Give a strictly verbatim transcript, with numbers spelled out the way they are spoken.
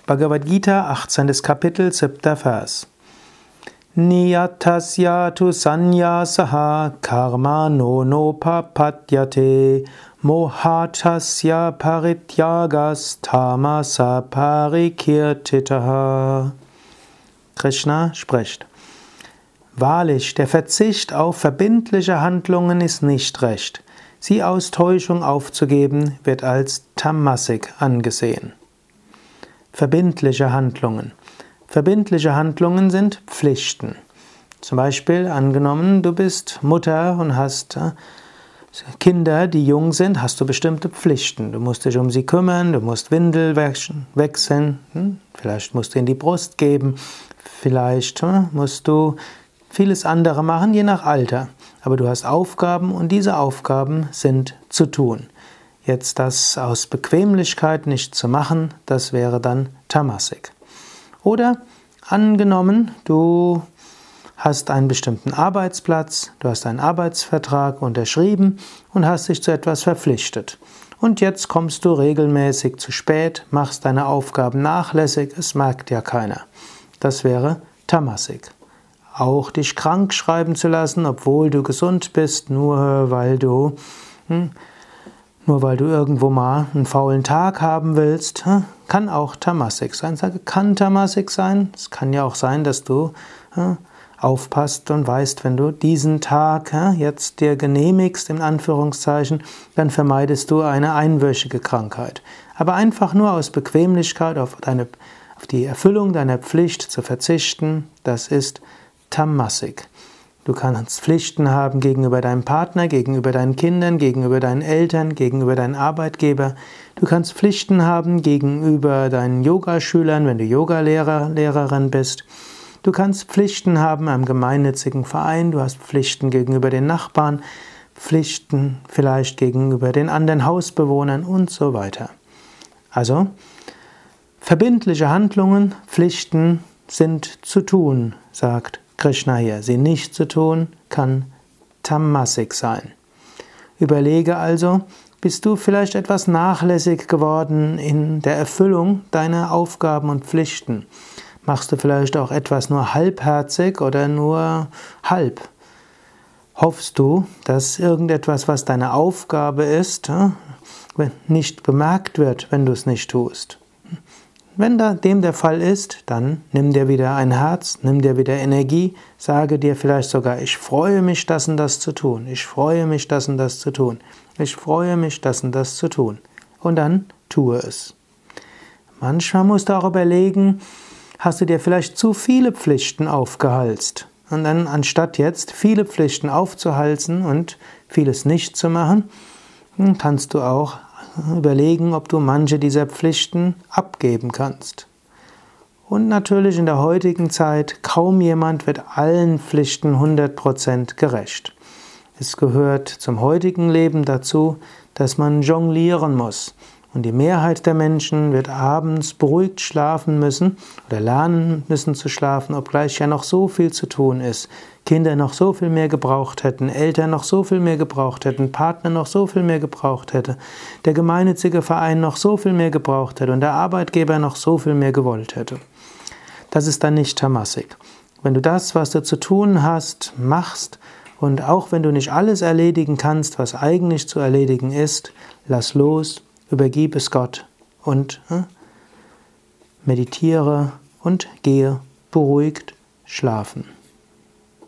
Bhagavad Gita, achtzehntes Kapitel, siebter Vers. Niyatasya tu sanyasaha karmano nopapadyate mohatasya parityagas tamasa parikirtitaha. Krishna spricht: Wahrlich, der Verzicht auf verbindliche Handlungen ist nicht recht. Sie aus Täuschung aufzugeben, wird als Tamasik angesehen. Verbindliche Handlungen. Verbindliche Handlungen sind Pflichten. Zum Beispiel angenommen, du bist Mutter und hast Kinder, die jung sind, hast du bestimmte Pflichten. Du musst dich um sie kümmern, du musst Windel wechseln, vielleicht musst du ihnen die Brust geben, vielleicht musst du vieles andere machen, je nach Alter. Aber du hast Aufgaben und diese Aufgaben sind zu tun. Jetzt das aus Bequemlichkeit nicht zu machen, das wäre dann Tamasik. Oder angenommen, du hast einen bestimmten Arbeitsplatz, du hast einen Arbeitsvertrag unterschrieben und hast dich zu etwas verpflichtet. Und jetzt kommst du regelmäßig zu spät, machst deine Aufgaben nachlässig, es merkt ja keiner. Das wäre Tamasik. Auch dich krank schreiben zu lassen, obwohl du gesund bist, nur weil du... Hm, Nur weil du irgendwo mal einen faulen Tag haben willst, kann auch Tamasik sein. Ich sage, kann Tamasik sein. Es kann ja auch sein, dass du aufpasst und weißt, wenn du diesen Tag jetzt dir genehmigst, in Anführungszeichen, dann vermeidest du eine einwöchige Krankheit. Aber einfach nur aus Bequemlichkeit auf, deine, auf die Erfüllung deiner Pflicht zu verzichten, das ist Tamasik. Du kannst Pflichten haben gegenüber deinem Partner, gegenüber deinen Kindern, gegenüber deinen Eltern, gegenüber deinem Arbeitgeber. Du kannst Pflichten haben gegenüber deinen Yogaschülern, wenn du Yogalehrer, Lehrerin bist. Du kannst Pflichten haben am gemeinnützigen Verein, du hast Pflichten gegenüber den Nachbarn, Pflichten vielleicht gegenüber den anderen Hausbewohnern und so weiter. Also, verbindliche Handlungen, Pflichten sind zu tun, sagt Krishna hier. Sie nicht zu tun, kann Tamasik sein. Überlege also, bist du vielleicht etwas nachlässig geworden in der Erfüllung deiner Aufgaben und Pflichten? Machst du vielleicht auch etwas nur halbherzig oder nur halb? Hoffst du, dass irgendetwas, was deine Aufgabe ist, nicht bemerkt wird, wenn du es nicht tust? Wenn dem der Fall ist, dann nimm dir wieder ein Herz, nimm dir wieder Energie, sage dir vielleicht sogar, ich freue mich, das und das zu tun, ich freue mich, das und das zu tun, ich freue mich, das und das zu tun. Und dann tue es. Manchmal musst du auch überlegen, hast du dir vielleicht zu viele Pflichten aufgehalst? Und dann, anstatt jetzt viele Pflichten aufzuhalsen und vieles nicht zu machen, kannst du auch überlegen, ob du manche dieser Pflichten abgeben kannst. Und natürlich in der heutigen Zeit, kaum jemand wird allen Pflichten hundert Prozent gerecht. Es gehört zum heutigen Leben dazu, dass man jonglieren muss. Und die Mehrheit der Menschen wird abends beruhigt schlafen müssen oder lernen müssen zu schlafen, obgleich ja noch so viel zu tun ist. Kinder noch so viel mehr gebraucht hätten, Eltern noch so viel mehr gebraucht hätten, Partner noch so viel mehr gebraucht hätte, der gemeinnützige Verein noch so viel mehr gebraucht hätte und der Arbeitgeber noch so viel mehr gewollt hätte. Das ist dann nicht Tamasik. Wenn du das, was du zu tun hast, machst und auch wenn du nicht alles erledigen kannst, was eigentlich zu erledigen ist, lass los, übergib es Gott und äh, meditiere und gehe beruhigt schlafen.